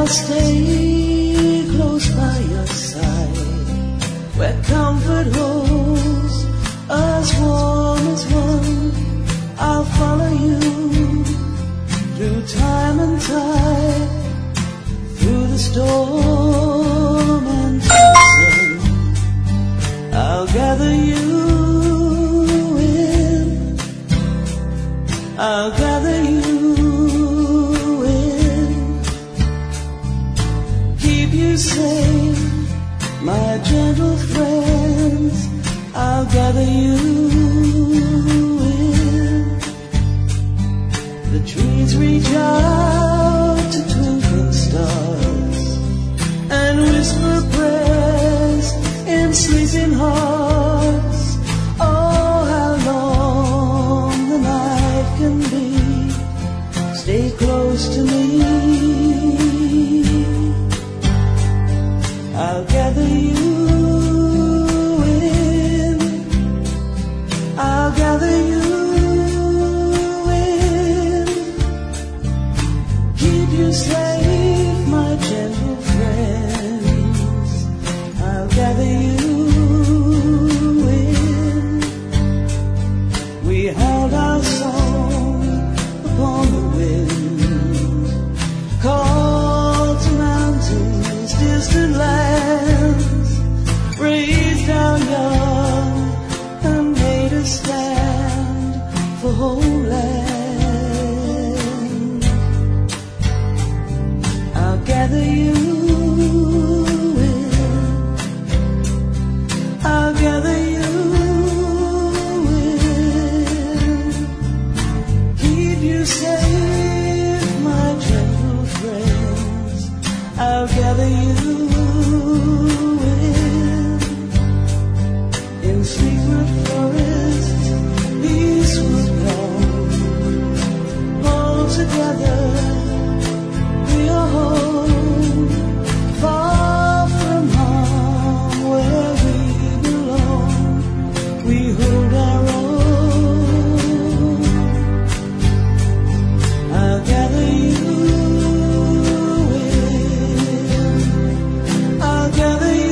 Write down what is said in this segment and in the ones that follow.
stay close by your side, where comfort holds us warm as one. I'll follow you through time and tide, through the storm and through the sun. I'll gather you in, I'll gather you in, keep you safe, my gentle friends. I'll gather you in. The trees reach out to twinkling stars and whisper prayers in sleeping hearts. Oh, how long the night can be. Stay close to me. I'll gather you in, I'll gather you in, keep you safe, my gentle friends. I'll gather you in. We held our song upon the wind, called to mountains, distant lands, raised our young and made a stand for homeland. I'll gather you in, I'll gather you in, keep you safe, my gentle friends. I'll gather you in secret forests, peace would come. All together, we are home, far from home, where we belong. We hold our own. I'll gather you in, I'll gather you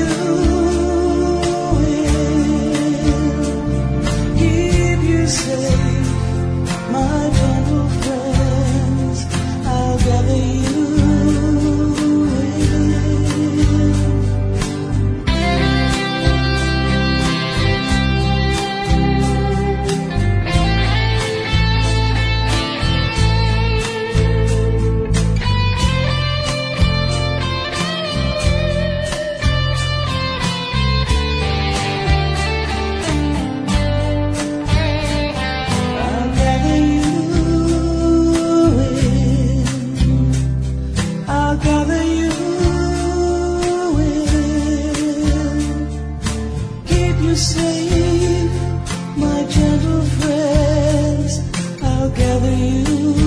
safe, my gentle friends. I'll gather you safe, my gentle friends. I'll gather you